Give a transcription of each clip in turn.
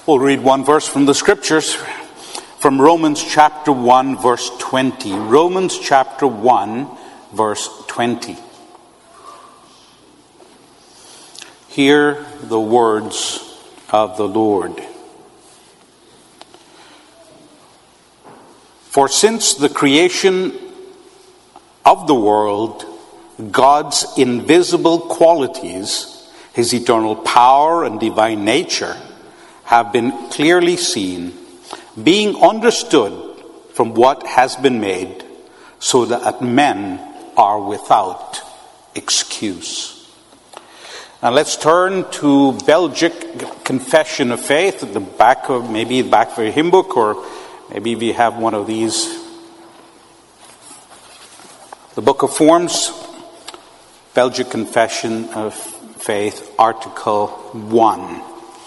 We'll read one verse from the scriptures, from Romans chapter 1, verse 20. Romans chapter 1, verse 20. Hear the words of the Lord. For since the creation of the world, God's invisible qualities, his eternal power and divine nature, have been clearly seen, being understood from what has been made, so that men are without excuse. Now let's turn to Belgic Confession of Faith at the back of your hymn book, or maybe if you have one of these. The Book of Forms, Belgic Confession of Faith, Article 1.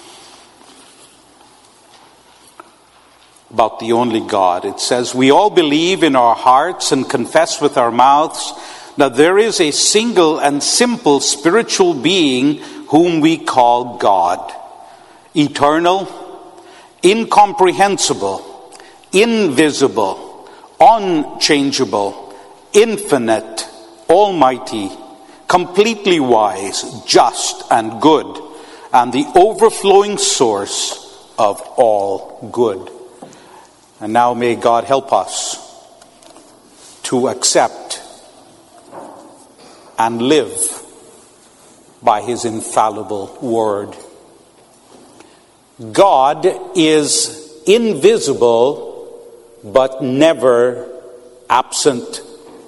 About the only God. It says, we all believe in our hearts and confess with our mouths that there is a single and simple spiritual being whom we call God, eternal, incomprehensible, invisible, unchangeable, infinite, almighty, completely wise, just and good, and the overflowing source of all good. And now may God help us to accept and live by his infallible word. God is invisible, but never absent.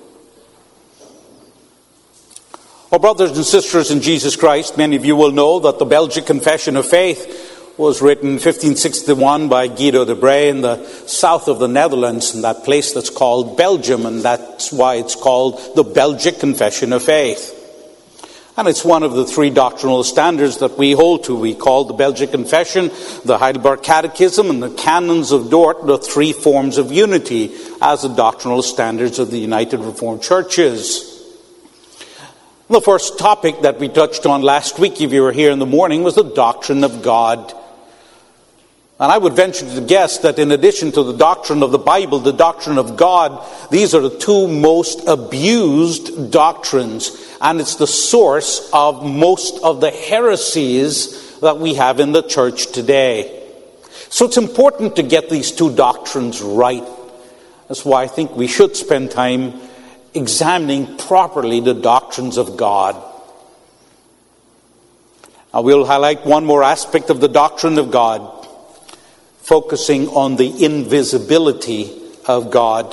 Oh, brothers and sisters in Jesus Christ, many of you will know that the Belgic Confession of Faith was written in 1561 by Guido de Brès in the south of the Netherlands, in that place that's called Belgium, and that's why it's called the Belgic Confession of Faith. And it's one of the three doctrinal standards that we hold to. We call the Belgic Confession, the Heidelberg Catechism, and the Canons of Dort the three forms of unity as the doctrinal standards of the United Reformed Churches. The first topic that we touched on last week, if you were here in the morning, was the doctrine of God. And I would venture to guess that in addition to the doctrine of the Bible, the doctrine of God, these are the two most abused doctrines. And it's the source of most of the heresies that we have in the church today. So it's important to get these two doctrines right. That's why I think we should spend time examining properly the doctrines of God. Now we'll highlight one more aspect of the doctrine of God, focusing on the invisibility of God.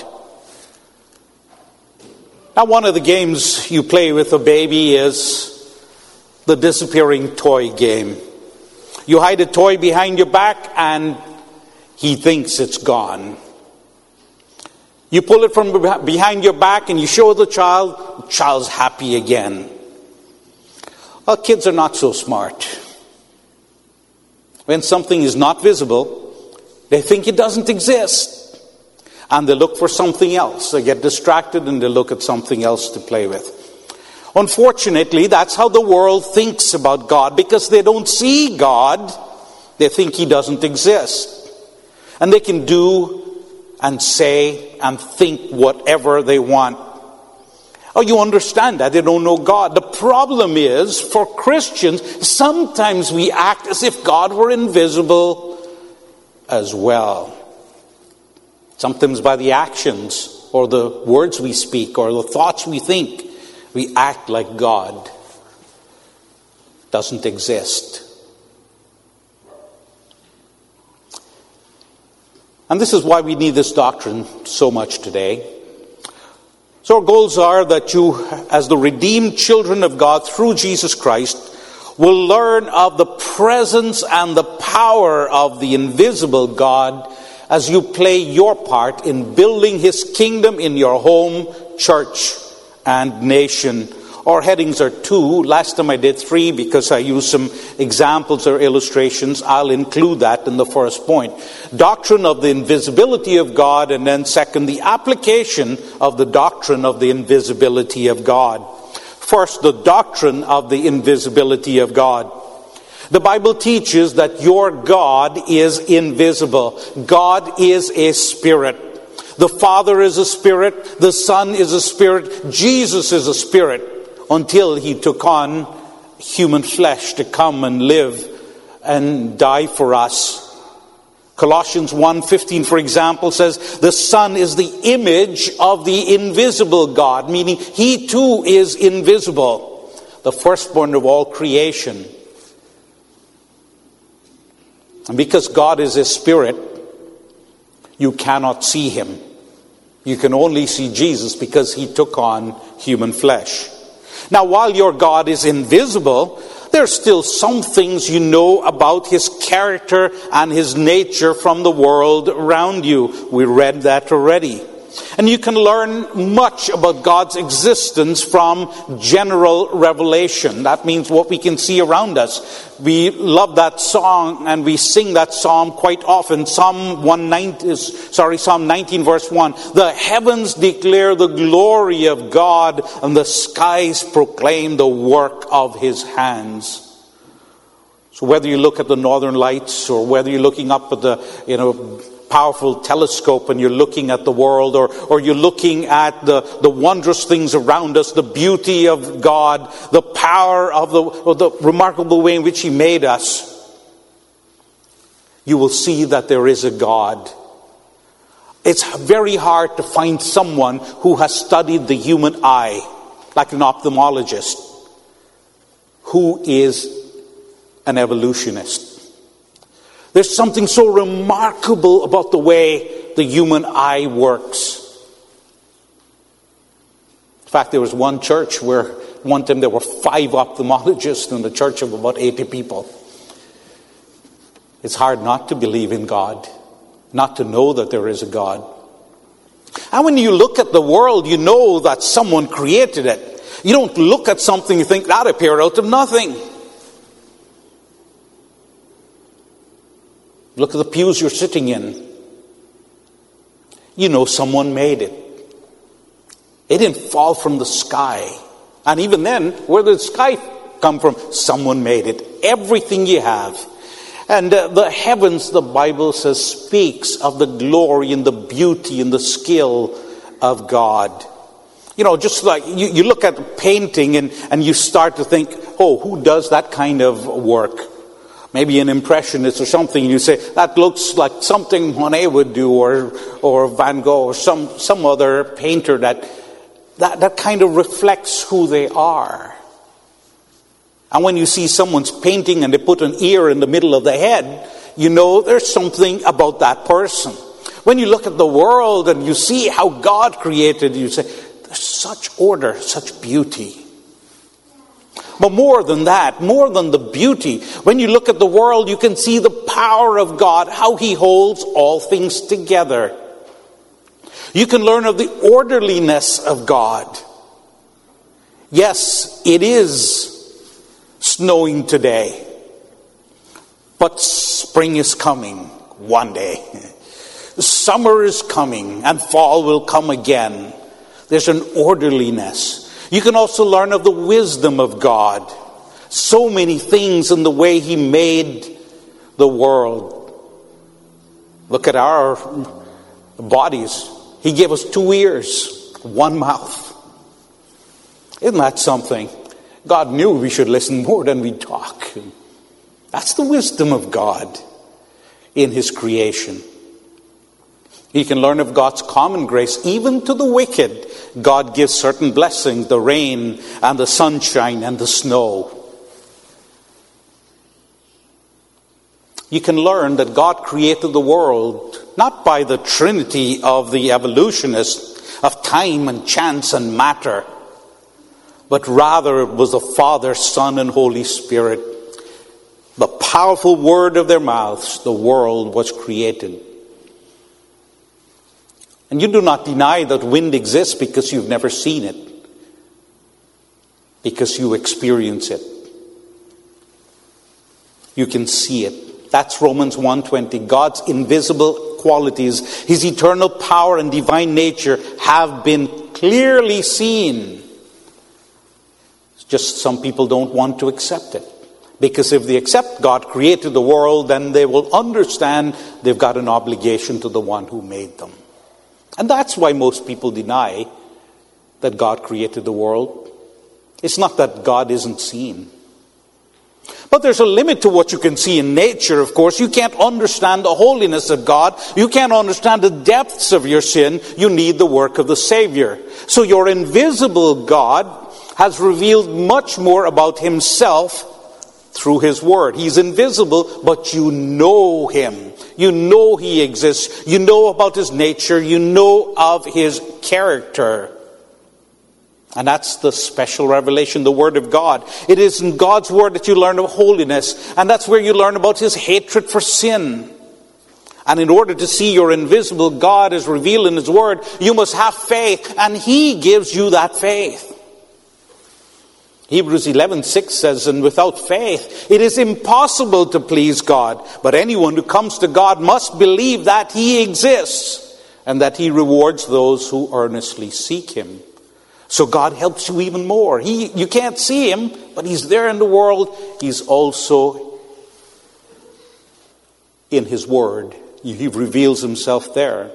Now, one of the games you play with a baby is the disappearing toy game. You hide a toy behind your back and he thinks it's gone. You pull it from behind your back and you show the child's happy again. Well, kids are not so smart. When something is not visible, they think it doesn't exist. And they look for something else. They get distracted and they look at something else to play with. Unfortunately, that's how the world thinks about God. Because they don't see God, they think he doesn't exist. And they can do and say and think whatever they want. Oh, you understand that. They don't know God. The problem is, for Christians, sometimes we act as if God were invisible as well. Sometimes by the actions or the words we speak or the thoughts we think, we act like God doesn't exist. And this is why we need this doctrine so much today. So our goals are that you, as the redeemed children of God through Jesus Christ, will learn of the presence and the power of the invisible God as you play your part in building his kingdom in your home, church, and nation. Our headings are 2. Last time I did 3 because I used some examples or illustrations. I'll include that in the first point. Doctrine of the invisibility of God, and then second, the application of the doctrine of the invisibility of God. First, the doctrine of the invisibility of God. The Bible teaches that your God is invisible. God is a spirit. The Father is a spirit. The Son is a spirit. Jesus is a spirit, until he took on human flesh to come and live and die for us. Colossians 1:15, for example, says, the Son is the image of the invisible God, meaning he too is invisible, the firstborn of all creation. And because God is a spirit, you cannot see him. You can only see Jesus because he took on human flesh. Now, while your God is invisible, there's still some things you know about his character and his nature from the world around you. We read that already. And you can learn much about God's existence from general revelation. That means what we can see around us. We love that song and we sing that psalm quite often. Psalm 19 verse 1. The heavens declare the glory of God, and the skies proclaim the work of his hands. So whether you look at the northern lights, or whether you're looking up at the powerful telescope and you're looking at the world, or you're looking at the wondrous things around us, the beauty of God, the power of the remarkable way in which he made us, you will see that there is a God. It's very hard to find someone who has studied the human eye, like an ophthalmologist, who is an evolutionist. There's something so remarkable about the way the human eye works. In fact, there was one church where one time there were 5 ophthalmologists in a church of about 80 people. It's hard not to believe in God, not to know that there is a God. And when you look at the world, you know that someone created it. You don't look at something and think that appeared out of nothing. Look at the pews you're sitting in. You know someone made it. It didn't fall from the sky. And even then, where did the sky come from? Someone made it. Everything you have. And the heavens, the Bible says, speaks of the glory and the beauty and the skill of God. You know, just like you look at the painting and you start to think, oh, who does that kind of work? Maybe an impressionist or something, and you say, that looks like something Monet would do, or Van Gogh, or some other painter that kind of reflects who they are. And when you see someone's painting and they put an ear in the middle of the head, you know there's something about that person. When you look at the world and you see how God created, you say, there's such order, such beauty. But more than that, more than the beauty, when you look at the world, you can see the power of God, how he holds all things together. You can learn of the orderliness of God. Yes, it is snowing today, but spring is coming one day. Summer is coming and fall will come again. There's an orderliness. You can also learn of the wisdom of God. So many things in the way he made the world. Look at our bodies. He gave us 2 ears, 1 mouth. Isn't that something? God knew we should listen more than we talk. That's the wisdom of God in his creation. You can learn of God's common grace. Even to the wicked, God gives certain blessings, the rain and the sunshine and the snow. You can learn that God created the world not by the trinity of the evolutionists of time and chance and matter, but rather it was the Father, Son, and Holy Spirit. The powerful word of their mouths, the world was created. And you do not deny that wind exists because you've never seen it, because you experience it. You can see it. That's Romans 1:20. God's invisible qualities, his eternal power and divine nature have been clearly seen. It's just some people don't want to accept it. Because if they accept God created the world, then they will understand they've got an obligation to the one who made them. And that's why most people deny that God created the world. It's not that God isn't seen. But there's a limit to what you can see in nature, of course. You can't understand the holiness of God. You can't understand the depths of your sin. You need the work of the Savior. So your invisible God has revealed much more about himself through his word. He's invisible, but you know him. You know he exists. You know about his nature. You know of his character. And that's the special revelation, the Word of God. It is in God's Word that you learn of holiness. And that's where you learn about his hatred for sin. And in order to see your invisible God as revealed in his Word, you must have faith. And he gives you that faith. Hebrews 11:6 says, and without faith, it is impossible to please God. But anyone who comes to God must believe that he exists and that he rewards those who earnestly seek him. So God helps you even more. You can't see him, but he's there in the world. He's also in his word. He reveals himself there.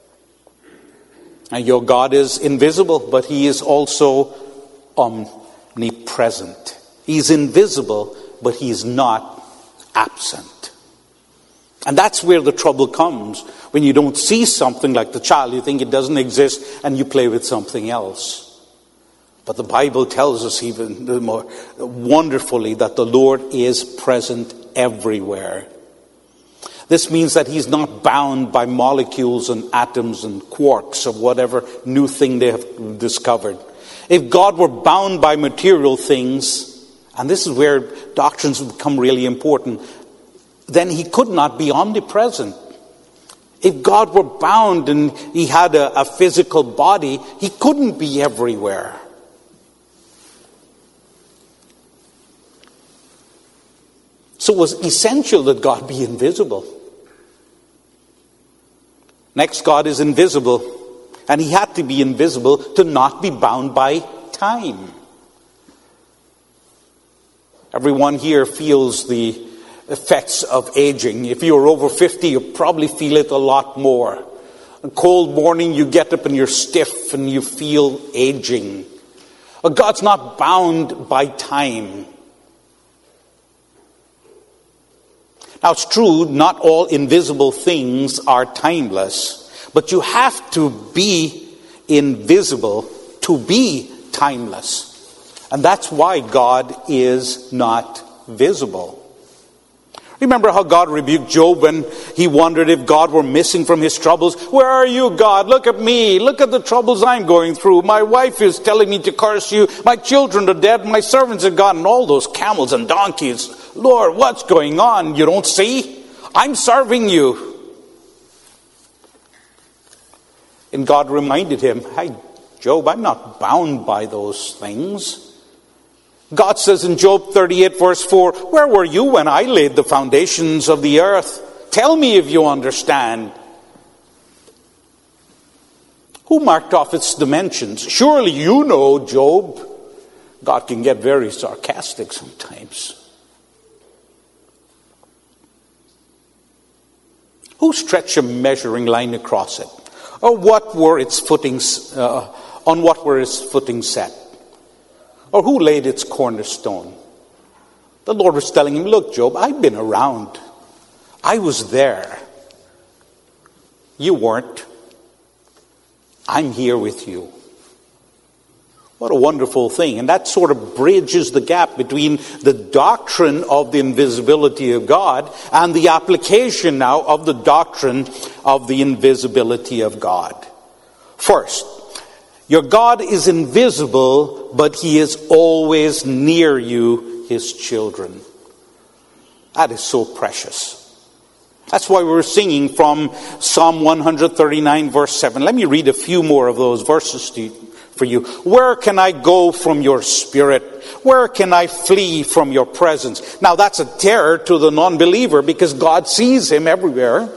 And your God is invisible, but he is also omnipresent. He's invisible, but he's not absent. And that's where the trouble comes. When you don't see something like the child, you think it doesn't exist, and you play with something else. But the Bible tells us even more wonderfully that the Lord is present everywhere. This means that he's not bound by molecules and atoms and quarks of whatever new thing they have discovered. If God were bound by material things, and this is where doctrines become really important, then he could not be omnipresent. If God were bound and he had a physical body, he couldn't be everywhere. So it was essential that God be invisible. Next, God is invisible. And he had to be invisible to not be bound by time. Everyone here feels the effects of aging. If you're over 50, you probably feel it a lot more. A cold morning, you get up and you're stiff and you feel aging. But God's not bound by time. Now, it's true, not all invisible things are timeless, but you have to be invisible to be timeless. And that's why God is not visible. Remember how God rebuked Job when he wondered if God were missing from his troubles? Where are you, God? Look at me. Look at the troubles I'm going through. My wife is telling me to curse you. My children are dead. My servants are gone. And all those camels and donkeys. Lord, what's going on? You don't see? I'm serving you. And God reminded him, hey, Job, I'm not bound by those things. God says in Job 38 verse 4, where were you when I laid the foundations of the earth? Tell me if you understand. Who marked off its dimensions? Surely you know, Job. God can get very sarcastic sometimes. Who stretched a measuring line across it? Or what were its footings, on what were its footings set? Or who laid its cornerstone? The Lord was telling him, look, Job, I've been around. I was there. You weren't. I'm here with you. What a wonderful thing. And that sort of bridges the gap between the doctrine of the invisibility of God and the application now of the doctrine of the invisibility of God. First, your God is invisible, but he is always near you, his children. That is so precious. That's why we're singing from Psalm 139, verse 7. Let me read a few more of those verses for you. Where can I go from your spirit? Where can I flee from your presence? Now that's a terror to the non-believer because God sees him everywhere.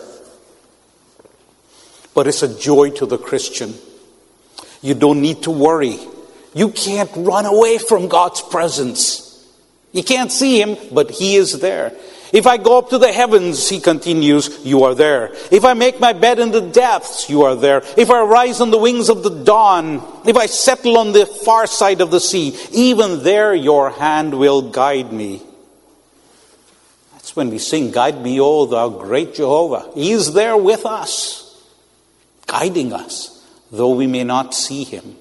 But it's a joy to the Christian. You don't need to worry. You can't run away from God's presence. You can't see him, but he is there. If I go up to the heavens, he continues, you are there. If I make my bed in the depths, you are there. If I rise on the wings of the dawn, if I settle on the far side of the sea, even there your hand will guide me. That's when we sing, guide me, O thou great Jehovah. He is there with us, guiding us, though we may not see him.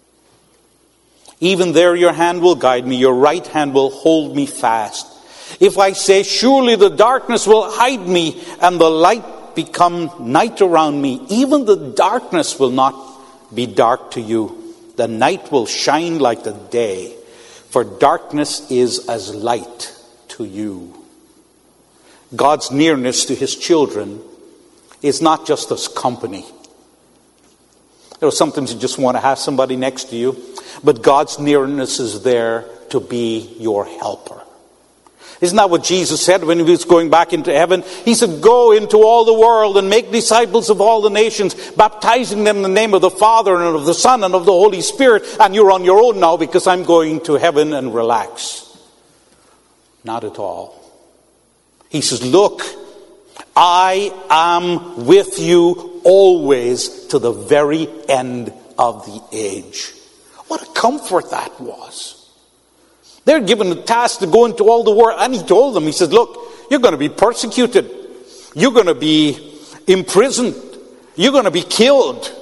Even there your hand will guide me, your right hand will hold me fast. If I say, surely the darkness will hide me, and the light become night around me, even the darkness will not be dark to you. The night will shine like the day, for darkness is as light to you. God's nearness to his children is not just as company. Sometimes you just want to have somebody next to you, but God's nearness is there to be your helper. Isn't that what Jesus said when he was going back into heaven? He said, go into all the world and make disciples of all the nations, baptizing them in the name of the Father and of the Son and of the Holy Spirit. And you're on your own now because I'm going to heaven, and relax. Not at all. He says, look, I am with you always to the very end of the age. What a comfort that was. They're given the task to go into all the world. And he told them, he said, look, you're going to be persecuted. You're going to be imprisoned. You're going to be killed.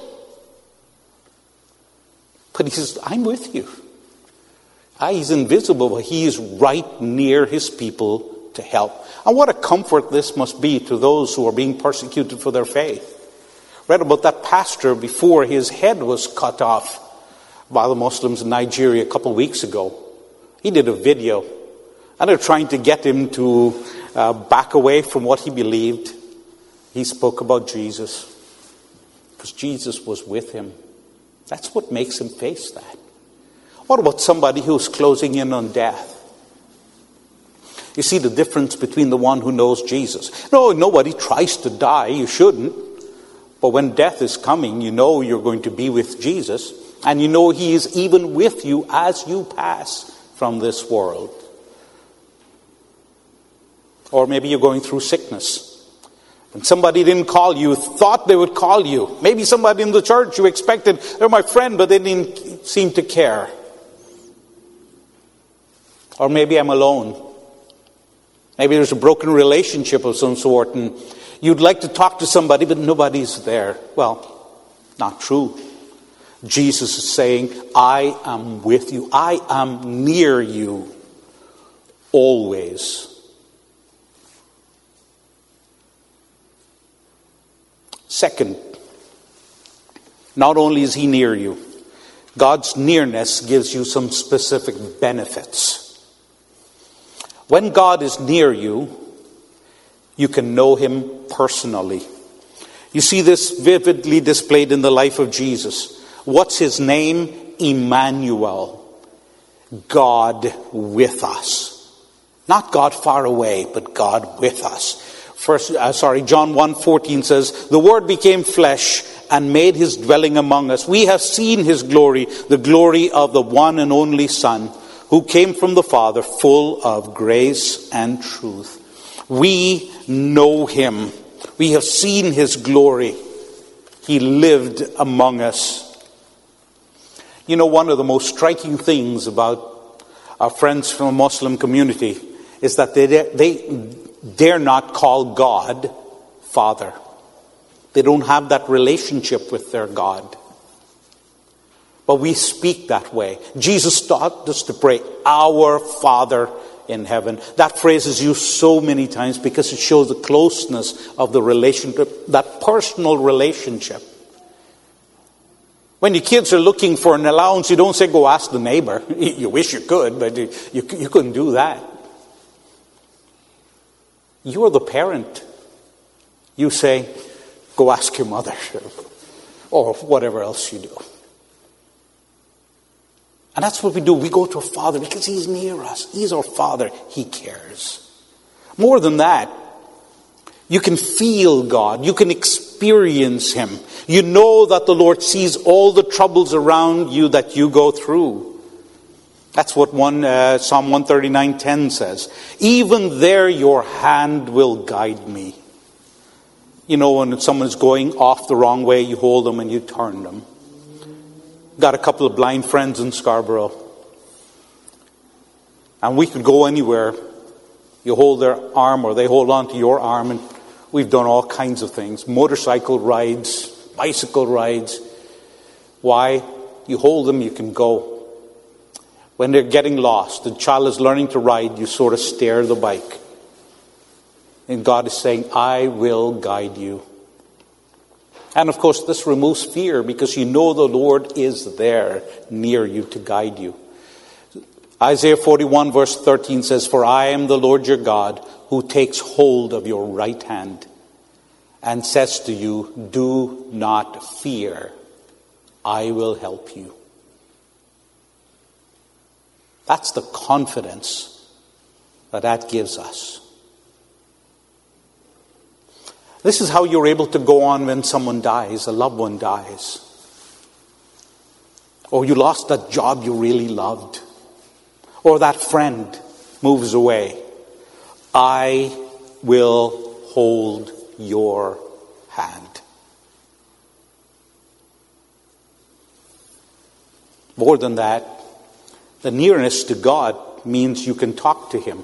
But he says, I'm with you. He's invisible, but he is right near his people to help. And what a comfort this must be to those who are being persecuted for their faith. Read about that pastor before his head was cut off by the Muslims in Nigeria a couple of weeks ago. He did a video, and they're trying to get him to back away from what he believed. He spoke about Jesus, because Jesus was with him. That's what makes him face that. What about somebody who's closing in on death? You see the difference between the one who knows Jesus. No, nobody tries to die. You shouldn't. But when death is coming, you know you're going to be with Jesus, and you know he is even with you as you pass from this world. Or maybe you're going through sickness, and somebody didn't call you, thought they would call you. Maybe somebody in the church you expected, they're my friend, but they didn't seem to care. Or maybe I'm alone. Maybe there's a broken relationship of some sort, and you'd like to talk to somebody, but nobody's there. Well, not true. Jesus is saying, I am with you. I am near you always. Second, not only is he near you, God's nearness gives you some specific benefits. When God is near you, you can know him personally. You see this vividly displayed in the life of Jesus. What's his name? Emmanuel. God with us. Not God far away, but God with us. John 1:14 says, the Word became flesh and made his dwelling among us. We have seen his glory, the glory of the one and only Son, who came from the Father, full of grace and truth. We know him. We have seen his glory. He lived among us. You know, one of the most striking things about our friends from the Muslim community is that they dare not call God Father. They don't have that relationship with their God. But we speak that way. Jesus taught us to pray, Our Father in heaven. That phrase is used so many times because it shows the closeness of the relationship, that personal relationship. When your kids are looking for an allowance, you don't say, go ask the neighbor. You wish you could, but you couldn't do that. You're the parent. You say, go ask your mother, or whatever else you do. And that's what we do. We go to our Father because he's near us. He's our Father. He cares. More than that, you can feel God. You can experience him. You know that the Lord sees all the troubles around you that you go through. That's what Psalm 139:10 says. Even there your hand will guide me. You know, when someone is going off the wrong way, you hold them and you turn them. Got a couple of blind friends in Scarborough. And we could go anywhere. You hold their arm or they hold on to your arm, and we've done all kinds of things. Motorcycle rides, bicycle rides. Why? You hold them, you can go. When they're getting lost, the child is learning to ride, you sort of steer the bike. And God is saying, I will guide you. And of course, this removes fear because you know the Lord is there near you to guide you. Isaiah 41 verse 13 says, For I am the Lord your God who takes hold of your right hand and says to you, do not fear, I will help you. That's the confidence that gives us. This is how you're able to go on when someone dies, a loved one dies. Or you lost that job you really loved. Or that friend moves away. I will hold your hand. More than that, the nearness to God means you can talk to Him.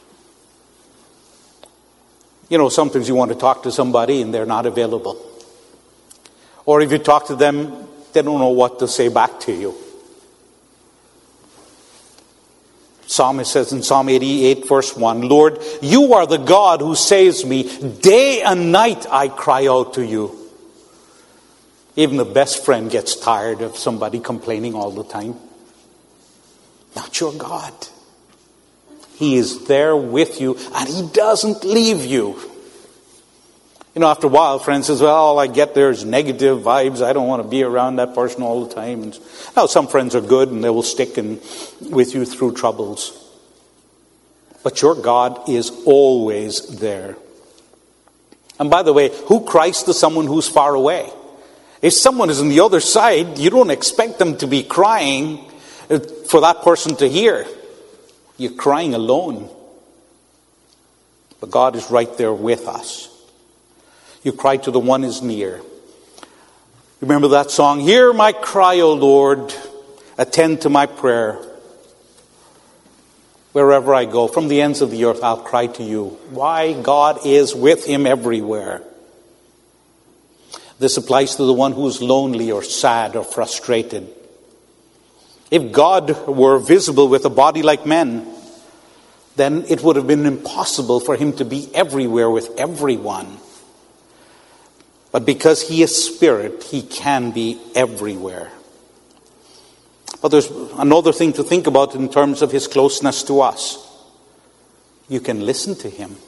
You know, sometimes you want to talk to somebody and they're not available. Or if you talk to them, they don't know what to say back to you. Psalmist says in Psalm 88 verse 1, Lord, you are the God who saves me. Day and night I cry out to you. Even the best friend gets tired of somebody complaining all the time. Not your God. He is there with you and He doesn't leave you. You know, after a while, friend says, well, all I get there is negative vibes. I don't want to be around that person all the time. And now, some friends are good and they will stick with you through troubles. But your God is always there. And by the way, who cries to someone who's far away? If someone is on the other side, you don't expect them to be crying for that person to hear. You're crying alone. But God is right there with us. You cry to the one who is near. Remember that song? Hear my cry, O Lord. Attend to my prayer. Wherever I go, from the ends of the earth, I'll cry to you. Why? God is with him everywhere. This applies to the one who is lonely or sad or frustrated. If God were visible with a body like men, then it would have been impossible for him to be everywhere with everyone. But because he is spirit, he can be everywhere. But there's another thing to think about in terms of his closeness to us. You can listen to him.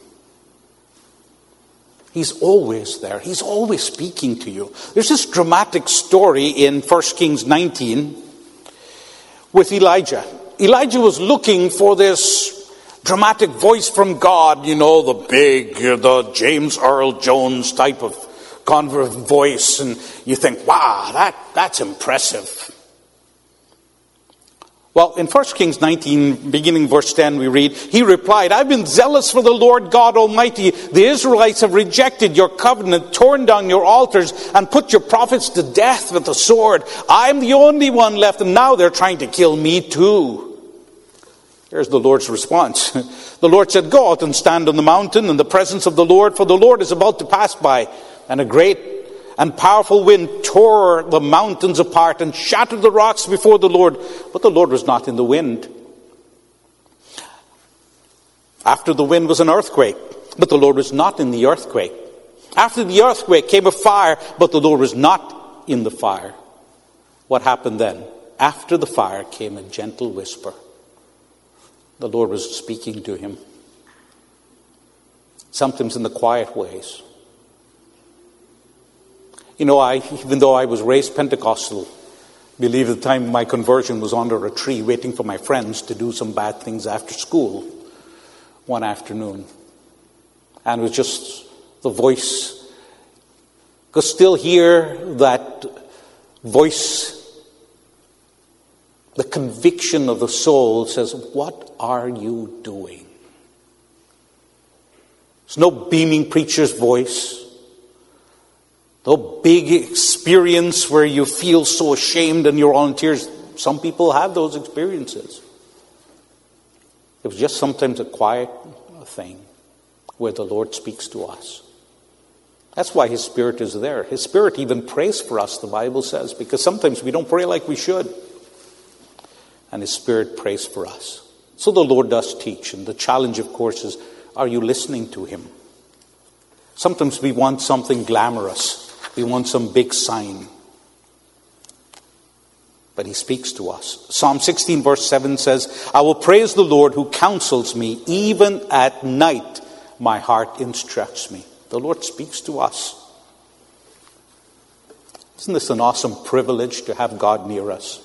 He's always there. He's always speaking to you. There's this dramatic story in 1 Kings 19 with Elijah. Elijah was looking for this dramatic voice from God, you know, the James Earl Jones type of voice, and you think, wow, that's impressive. Well, in 1 Kings 19, beginning verse 10, we read, he replied, I've been zealous for the Lord God Almighty. The Israelites have rejected your covenant, torn down your altars, and put your prophets to death with the sword. I'm the only one left, and now they're trying to kill me too. Here's the Lord's response. The Lord said, go out and stand on the mountain in the presence of the Lord, for the Lord is about to pass by. And a great and powerful wind tore the mountains apart and shattered the rocks before the Lord. But the Lord was not in the wind. After the wind was an earthquake, but the Lord was not in the earthquake. After the earthquake came a fire, but the Lord was not in the fire. What happened then? After the fire came a gentle whisper. The Lord was speaking to him. Sometimes in the quiet ways. You know, even though I was raised Pentecostal, I believe at the time of my conversion was under a tree waiting for my friends to do some bad things after school one afternoon. And it was just the voice. Could still hear that voice The conviction of the soul says, what are you doing? There's no beaming preacher's voice. No big experience where you feel so ashamed and you're all in tears. Some people have those experiences. It was just sometimes a quiet thing where the Lord speaks to us. That's why His Spirit is there. His Spirit even prays for us, the Bible says, because sometimes we don't pray like we should. And His Spirit prays for us. So the Lord does teach. And the challenge, of course, is, are you listening to Him? Sometimes we want something glamorous. We want some big sign. But He speaks to us. Psalm 16 verse 7 says, I will praise the Lord who counsels me. Even at night my heart instructs me. The Lord speaks to us. Isn't this an awesome privilege to have God near us?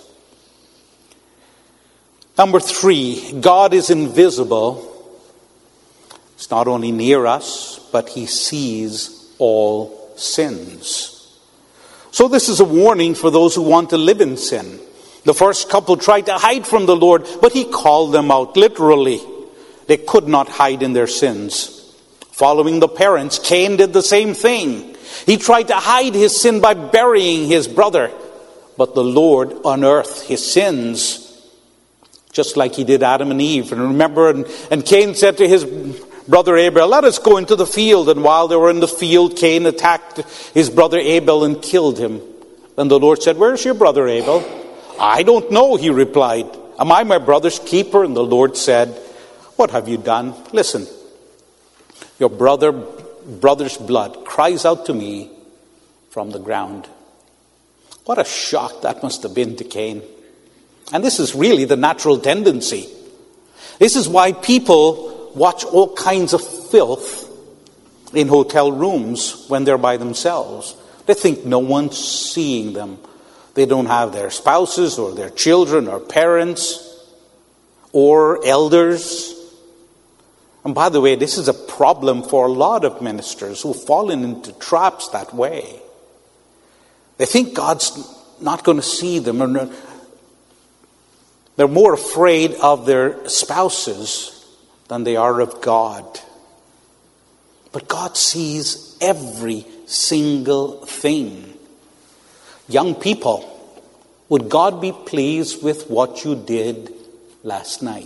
Number 3, God is invisible. He's not only near us, but He sees all sins. So this is a warning for those who want to live in sin. The first couple tried to hide from the Lord, but He called them out literally. They could not hide in their sins. Following the parents, Cain did the same thing. He tried to hide his sin by burying his brother, but the Lord unearthed his sins, just like He did Adam and Eve. And remember, and Cain said to his brother Abel, let us go into the field. And while they were in the field, Cain attacked his brother Abel and killed him. Then the Lord said, where's your brother Abel? I don't know, he replied. Am I my brother's keeper? And the Lord said, what have you done? Listen, your brother's blood cries out to me from the ground. What a shock that must have been to Cain. And this is really the natural tendency. This is why people watch all kinds of filth in hotel rooms when they're by themselves. They think no one's seeing them. They don't have their spouses or their children or parents or elders. And by the way, this is a problem for a lot of ministers who've fallen into traps that way. They think God's not going to see them. Or they're more afraid of their spouses than they are of God. But God sees every single thing. Young people, would God be pleased with what you did last night?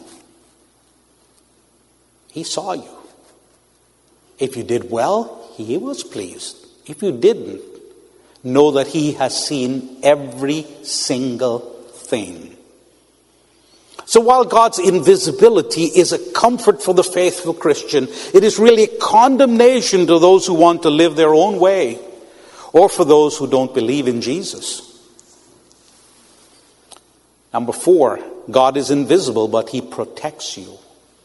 He saw you. If you did well, He was pleased. If you didn't, know that He has seen every single thing. So while God's invisibility is a comfort for the faithful Christian, it is really a condemnation to those who want to live their own way, or for those who don't believe in Jesus. Number 4, God is invisible, but He protects you.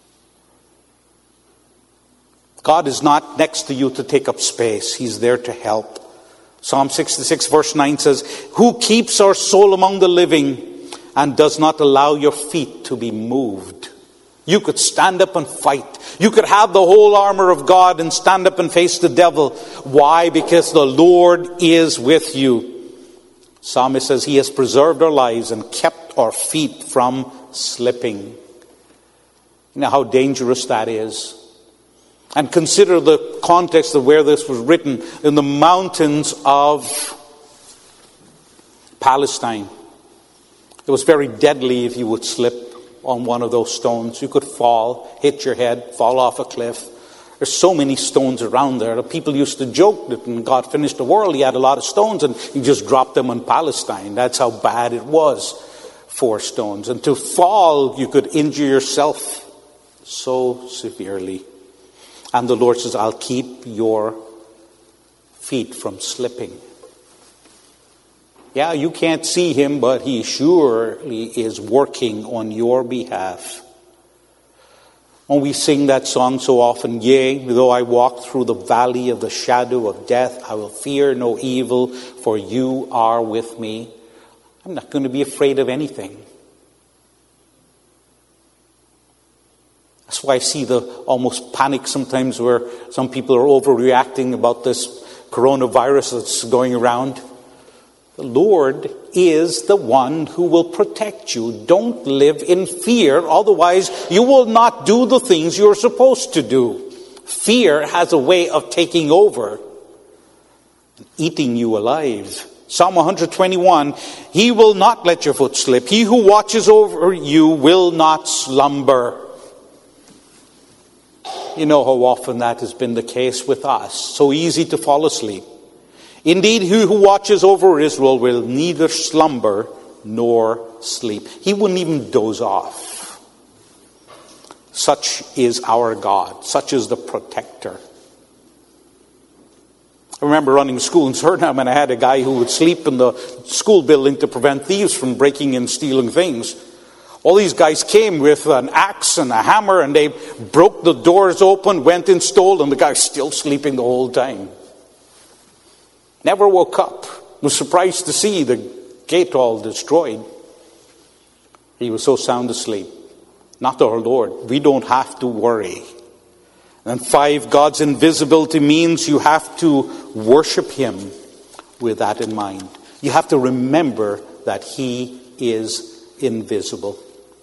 God is not next to you to take up space. He's there to help. Psalm 66 verse 9 says, who keeps our soul among the living and does not allow your feet to be moved? You could stand up and fight. You could have the whole armor of God and stand up and face the devil. Why? Because the Lord is with you. Psalmist says He has preserved our lives and kept our feet from slipping. You know how dangerous that is. And consider the context of where this was written, in the mountains of Palestine. It was very deadly if you would slip on one of those stones. You could fall, hit your head, fall off a cliff. There's so many stones around there. The people used to joke that when God finished the world, He had a lot of stones and He just dropped them on Palestine. That's how bad it was for stones. And to fall, you could injure yourself so severely. And the Lord says, I'll keep your feet from slipping. Yeah, you can't see Him, but He surely is working on your behalf. When we sing that song so often, yea, though I walk through the valley of the shadow of death, I will fear no evil, for you are with me. I'm not going to be afraid of anything. That's why I see the almost panic sometimes where some people are overreacting about this coronavirus that's going around. The Lord is the one who will protect you. Don't live in fear, otherwise you will not do the things you're supposed to do. Fear has a way of taking over and eating you alive. Psalm 121, He will not let your foot slip. He who watches over you will not slumber. You know how often that has been the case with us. So easy to fall asleep. Indeed, he who watches over Israel will neither slumber nor sleep. He wouldn't even doze off. Such is our God. Such is the protector. I remember running school in Suriname, and I had a guy who would sleep in the school building to prevent thieves from breaking and stealing things. All these guys came with an axe and a hammer, and they broke the doors open, went and stole, and the guy's still sleeping the whole time. Never woke up. Was surprised to see the gate all destroyed. He was so sound asleep. Not our Lord. We don't have to worry. And 5, God's invisibility means you have to worship Him with that in mind. You have to remember that He is invisible.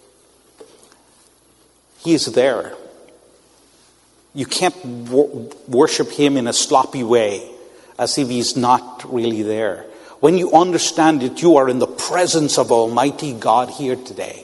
He is there. You can't worship Him in a sloppy way, as if He's not really there. When you understand that you are in the presence of Almighty God here today,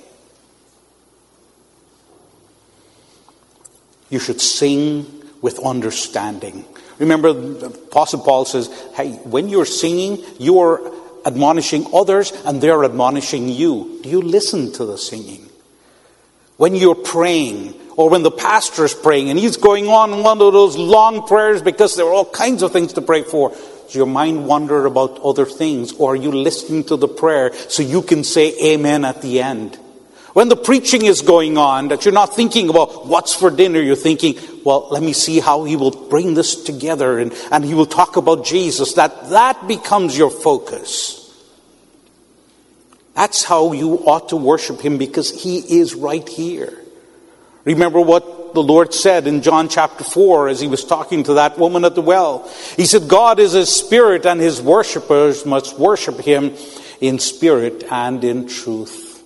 you should sing with understanding. Remember, the Apostle Paul says, hey, when you're singing, you are admonishing others and they're admonishing you. Do you listen to the singing? When you're praying, or when the pastor is praying and he's going on one of those long prayers because there are all kinds of things to pray for, does your mind wander about other things? Or are you listening to the prayer so you can say amen at the end? When the preaching is going on, that you're not thinking about what's for dinner, you're thinking, well, let me see how he will bring this together and he will talk about Jesus. That becomes your focus. That's how you ought to worship Him, because He is right here. Remember what the Lord said in John chapter 4 as He was talking to that woman at the well. He said, God is a spirit, and His worshippers must worship Him in spirit and in truth.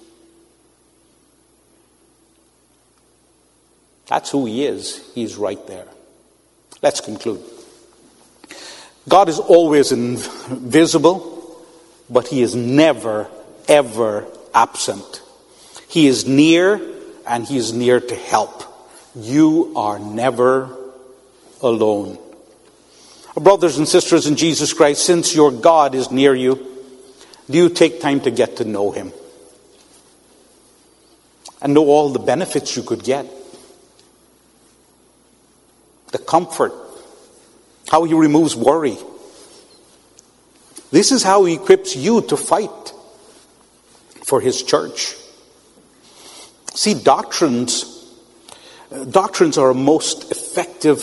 That's who He is. He's right there. Let's conclude. God is always invisible, but He is never, ever absent. He is near, and He is near to help. You are never alone. Brothers and sisters in Jesus Christ, since your God is near you, do you take time to get to know Him? And know all the benefits you could get. The comfort. How He removes worry. This is how He equips you to fight for His church. See, doctrines are our most effective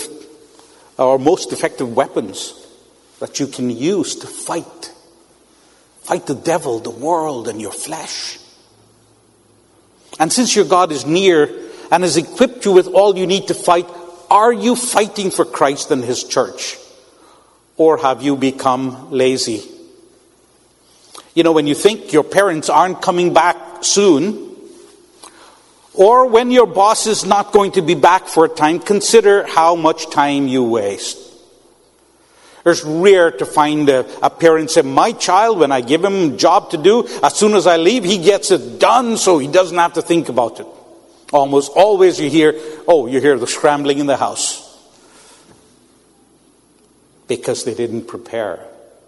weapons that you can use to fight. Fight the devil, the world, and your flesh. And since your God is near and has equipped you with all you need to fight, are you fighting for Christ and His church? Or have you become lazy? You know, when you think your parents aren't coming back soon, or when your boss is not going to be back for a time, consider how much time you waste. It's rare to find a parent say, my child, when I give him a job to do, as soon as I leave, he gets it done so he doesn't have to think about it. Almost always you hear the scrambling in the house. Because they didn't prepare.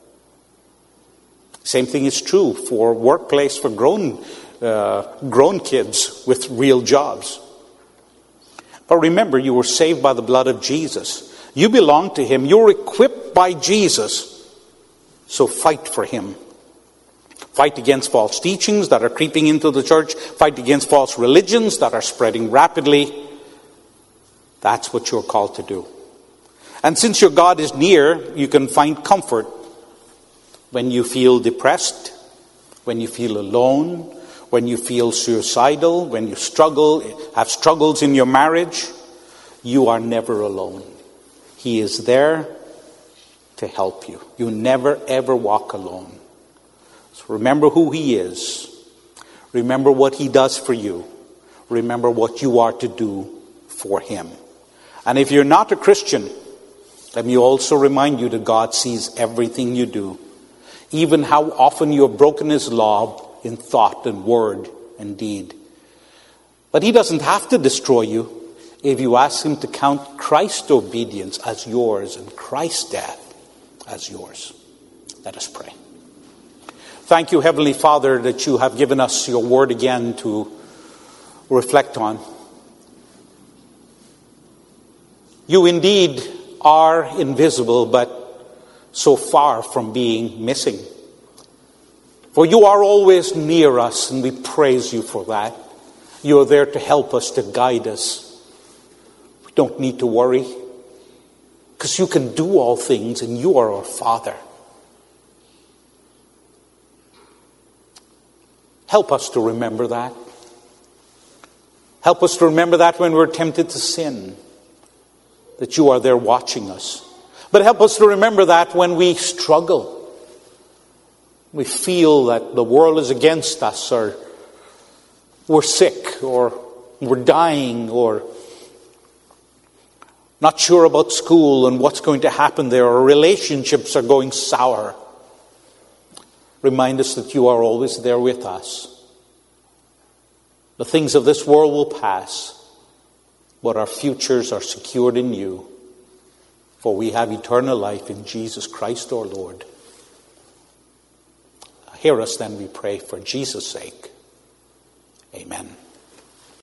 Same thing is true for workplace for grown kids with real jobs. But remember, you were saved by the blood of Jesus. You belong to Him. You're equipped by Jesus. So fight for Him. Fight against false teachings that are creeping into the church. Fight against false religions that are spreading rapidly. That's what you're called to do. And since your God is near, you can find comfort when you feel depressed, when you feel alone, when you feel suicidal, when you have struggles in your marriage. You are never alone. He is there to help you. You never ever walk alone. So remember who he is. Remember what he does for you. Remember what you are to do for him. And if you're not a Christian, let me also remind you that God sees everything you do. Even how often you have broken his law in thought and word and deed. But he doesn't have to destroy you if you ask him to count Christ's obedience as yours and Christ's death as yours. Let us pray. Thank you, Heavenly Father, that you have given us your word again to reflect on. You indeed are invisible, but so far from being missing. For you are always near us, and we praise you for that. You are there to help us, to guide us. We don't need to worry, because you can do all things, and you are our Father. Help us to remember that. Help us to remember that when we're tempted to sin, that you are there watching us. But help us to remember that when we struggle, we feel that the world is against us, or we're sick, or we're dying, or not sure about school and what's going to happen there, or relationships are going sour. Remind us that you are always there with us. The things of this world will pass, but our futures are secured in you. For we have eternal life in Jesus Christ our Lord. Hear us then, we pray, for Jesus' sake. Amen.